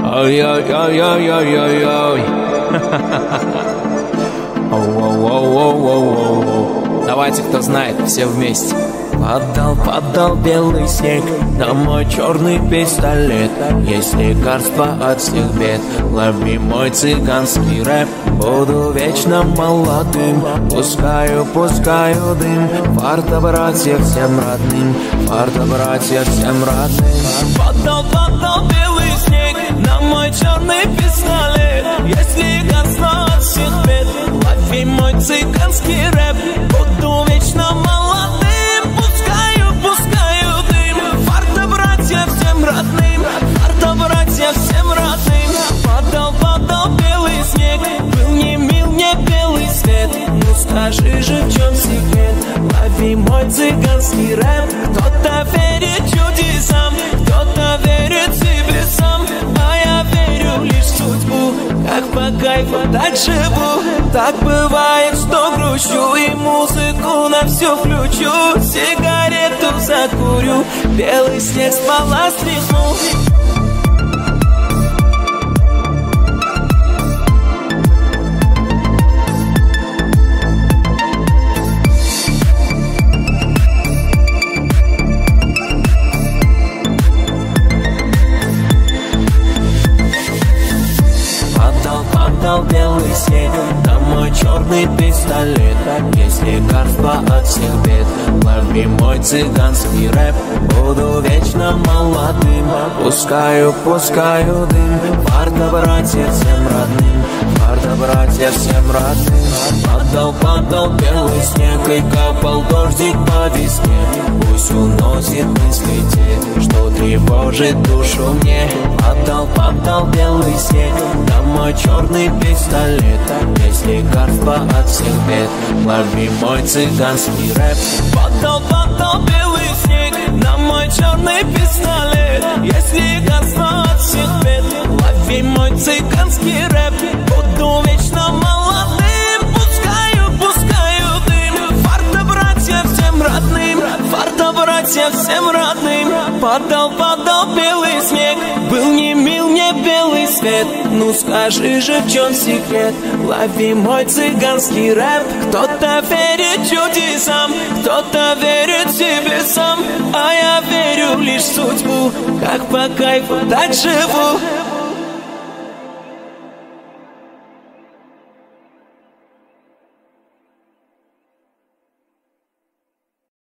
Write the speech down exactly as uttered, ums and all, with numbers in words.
Ой-ой-ой-ой-ой-ой-ой. Оу-оу-оу-оу-оу-оу. Давайте, кто знает, все вместе. Падал, падал белый снег на мой черный пистолет. Есть лекарство от всех бед. Лови мой цыганский рэп. Буду вечно молодым. Пускаю, пускаю дым. Фарта, братья, всем родным. Фарта, братья, всем родным. Падал, падал белый снег на мой черный пистолет. Есть лекарство от всех бед. Лови мой цыганский рэп. Буду вечно молодым. Всем родным, фарта, братья, всем родным. Падал, падал белый снег. Был не мил мне белый свет. Ну скажи же, в чем секрет? Лови мой цыганский рэп. Кто-то верит чудесам, кто-то верит себе сам. А я верю лишь в судьбу. Как по кайфу, так живу. Так бывает, что грущу и музыку на всю включу. Сигарету закурю, белый снег с пола стряхну. Падал белый снег на мой черный пистолет. Есть лекарство от всех бед. Лови мой цыганский рэп. Буду вечно молодым. Пускаю, пускаю дым. Фарта, братья, всем родным. Фарта, братья, всем родным. Падал, падал белый снег и капал дождик по весне. Пусть уносит мысли те, что тревожит душу мне. Падал, падал белый снег на мой черный пистолет. Есть лекарство от всех бед. Лови мой цыганский рэп. Падал, падал белый снег на мой черный пистолет. Есть лекарство от всех бед. Лови мой цыганский рэп. Буду вечно молодым. Пускаю, пускаю дым. Фарта, братья, всем родным. Фарта, братья, всем родным. Падал, падал белый снег. Был не мил мне белый свет. Ну скажи же, в чем секрет? Лови мой цыганский рэп. Кто-то верит чудесам, кто-то верит себе сам. А я верю лишь в судьбу. Как по кайфу, так живу.